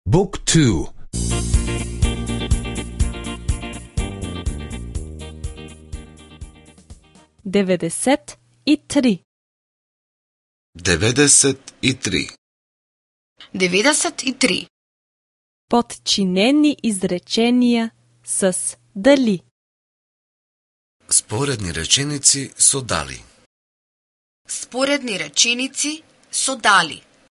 بوك تو 93 93 93 Подчинени изречения с дали. Споредни реченици со дали. Споредни реченици со дали.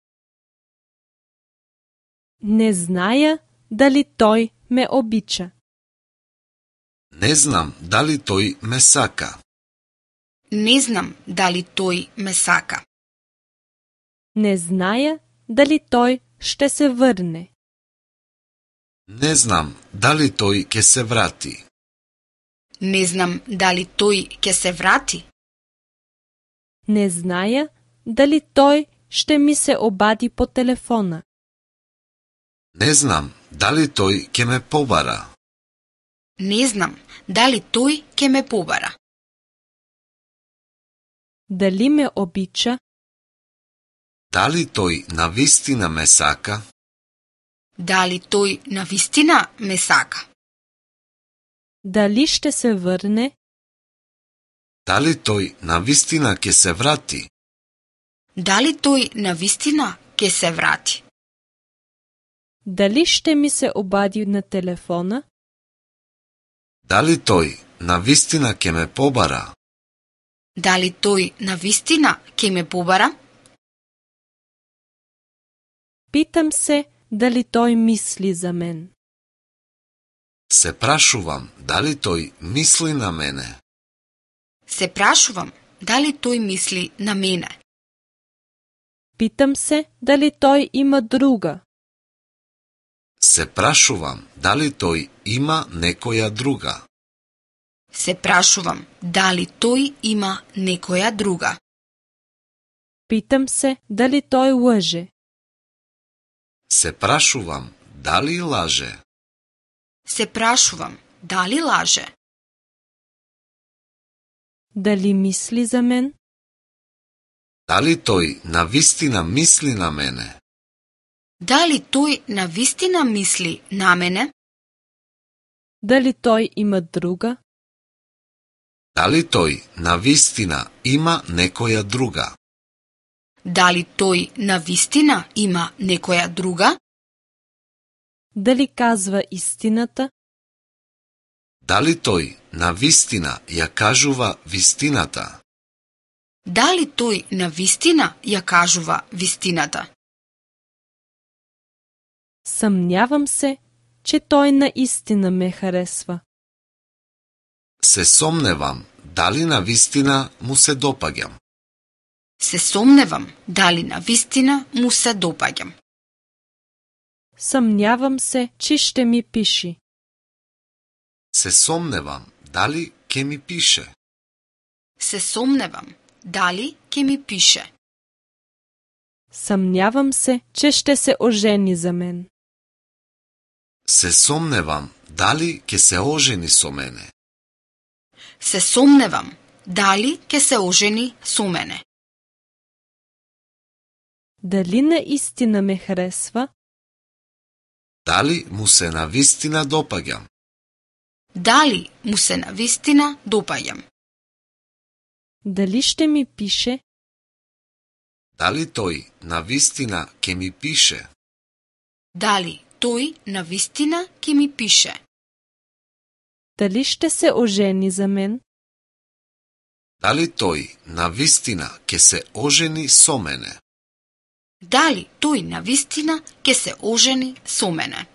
Не зная дали той ме обича. Не знам дали тој ме сака. Не знам дали тој ме сака. Не зная дали той ще се върне. Не знам дали тој ќе се врати. Не знам дали тој ќе се врати. Не зная дали той ще ми се обади по телефона. Не знам дали тој ќе ме побара. Не знам дали тој ќе ме побара. Дали ме обича? Дали тој навистина ме сака? Дали тој навистина ме сака. Дали ще се върне? Дали тој навистина ќе се врати? Дали тој навистина ќе се врати. Дали ще ми се обади на телефона? Дали тој навистина ќе ме побара? Дали тој навистина ќе ме побара. Питам се дали той мисли за мен. Се прашувам дали тој мисли на мене. Се прашувам дали тој мисли на мене. Питам се дали той има друга. Се прашувам дали тој има некоја друга. Се прашувам дали тој има некоја друга. Питам се дали той лъже. Се прашувам дали лаже. Се прашувам дали лаже. Дали мисли за мен? Дали тој навистина мисли на мене? Дали тој навистина мисли на мене. Дали той има друга? Дали тој навистина има некоја друга? Дали тој навистина има некоја друга. Дали казва истината? Дали тој навистина ја кажува вистината? Дали тој навистина ја кажува вистината. Съмнявам се, че той наистина ме харесва. Се сомневам дали навистина му се допаѓам. Се сомневам дали навистина му се допаѓам. Съмнявам се, че ще ми пише. Се сомневам дали ќе ми пише. Се сомневам дали ќе ми пише. Съмнявам се, че ще се ожени за мен. Се сомневам дали ќе се ожени со мене. Се сомневам дали ќе се ожени со мене. Дали наистина ме харесва? Дали му се навистина допаѓам. Дали му се навистина допаѓам. Дали ще ми пише? Дали тој навистина ќе ми пише. Дали тој навистина ќе ми пише. Дали ще се ожени за мен? Дали тој навистина ќе се ожени со мене. Дали тој навистина ќе се ожени со мене.